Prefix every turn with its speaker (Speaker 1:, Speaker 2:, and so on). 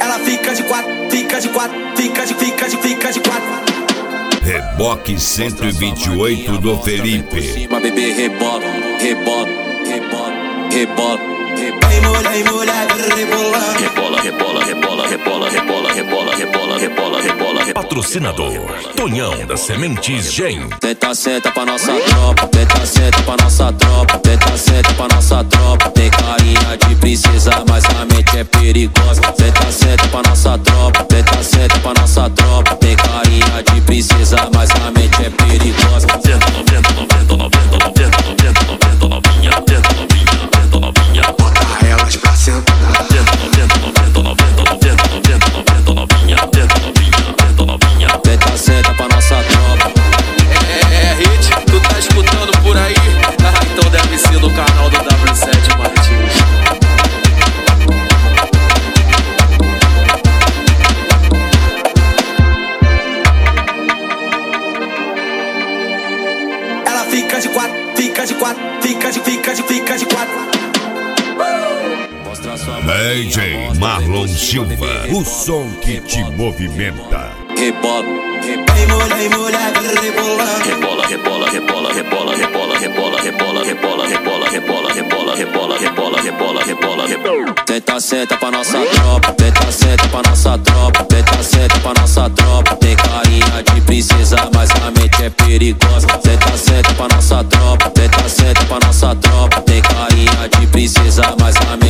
Speaker 1: Ela fica de quatro, fica de quatro, fica de quatro.
Speaker 2: Reboque 128 do Felipe.
Speaker 1: Mas bebê rebola, rebola, rebola, rebola. Vem mulher, rebola.
Speaker 3: Rebola, rebola, rebola, rebola, rebola, rebola, rebola, rebola, rebola.
Speaker 4: Patrocinador Tonhão das Sementes Gen.
Speaker 1: Tenta, senta pra nossa tropa, tenta, senta pra nossa tropa, tenta, senta pra nossa tropa. Tem carinha de princesa, mas a mente é perigosa. Tenta, senta pra nossa tropa, tenta, senta pra nossa tropa. Tem carinha de princesa, mas a mente é perigosa.
Speaker 3: 90, 90, 90, 90, 90, 90, 90, novinha, 90, novinha, 90, novinha.
Speaker 5: Bota elas pra sentar.
Speaker 3: 90, 90, 90, 90, 90, 90, novinha, 90, novinha, 90, novinha.
Speaker 1: Tenta, senta pra nossa tropa.
Speaker 6: É hit, tu tá escutando por aí? Ah, então deve ser do canal do W7 Martins.
Speaker 1: Ela fica de quatro, fica de quatro, fica de quatro. Mostra sua
Speaker 2: DJ Marlon Silva, o som que te movimenta.
Speaker 1: rebola. Vem mulher, rebola.
Speaker 3: Rebola, rebola, rebola, rebola, rebola, rebola, rebola, rebola, rebola, rebola, rebola, rebola, rebola, rebola, rebola, rebola.
Speaker 1: Tenta, senta pra nossa tropa, tenta, senta pra nossa tropa, tenta, senta pra nossa tropa. Tem carinha de princesa, mas a mente é perigosa. Tenta, senta pra nossa tropa, tenta, senta pra nossa tropa. Tem carinha de princesa, mas a mente